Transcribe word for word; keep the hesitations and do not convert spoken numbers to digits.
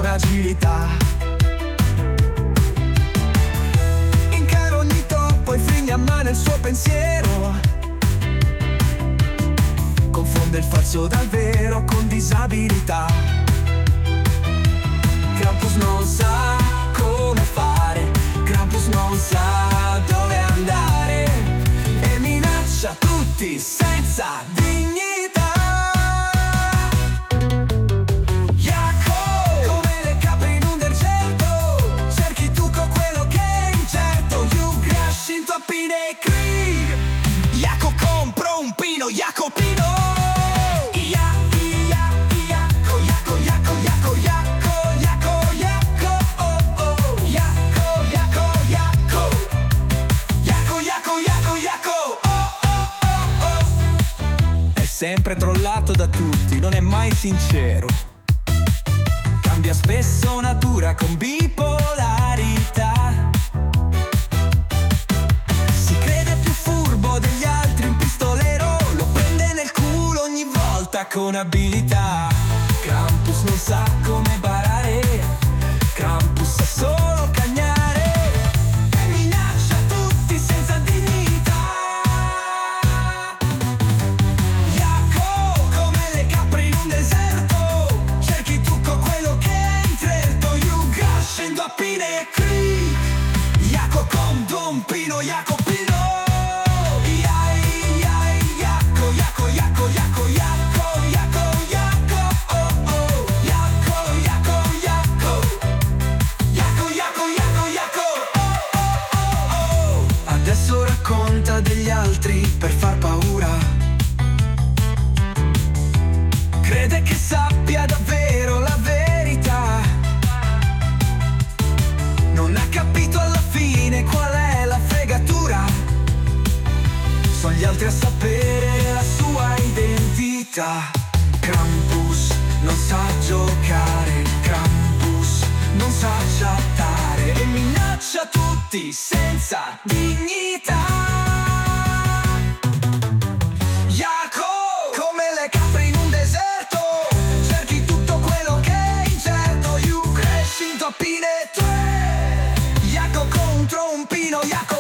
agilità. Incara ogni toppo e frigna a mano il suo pensiero. Confonde il falso dal vero con disabilità. Krampus non sa come fare, Krampus non sa dove andare e minaccia tutti senza dignità. Yako, come le capre in un deserto, cerchi tu con quello che è incerto. You crash into a pine Krieg. Yako compro un pino, Yako pino. Sempre trollato da tutti, non è mai sincero. Cambia spesso natura con bipolarità. Si crede più furbo degli altri, un pistolero lo prende nel culo ogni volta con abilità. Krampus non sa come barare, Krampus sa solo cagnare e minaccia tutti senza dignità. Pine Krieg, Yako con Don Pino, Yako Pino. Yai, yai, Yako, Yako, Yako, Yako, Yako, Yako, Yako, oh, oh. Yako, Yako, Yako. Yako, Yako, Yako, Yako, oh, oh, oh, oh. Adesso racconta degli altri per far paura. Crede che sappia davvero la verità. Non ha capito alla fine qual è la fregatura. Sono gli altri a sapere la sua identità. Krampus non sa giocare, Krampus non sa chattare e minaccia tutti senza dignità. Yako, come le capre in un deserto, cerchi tutto quello che è incerto. You crash into a pine tre. Yako contro un pino, Yako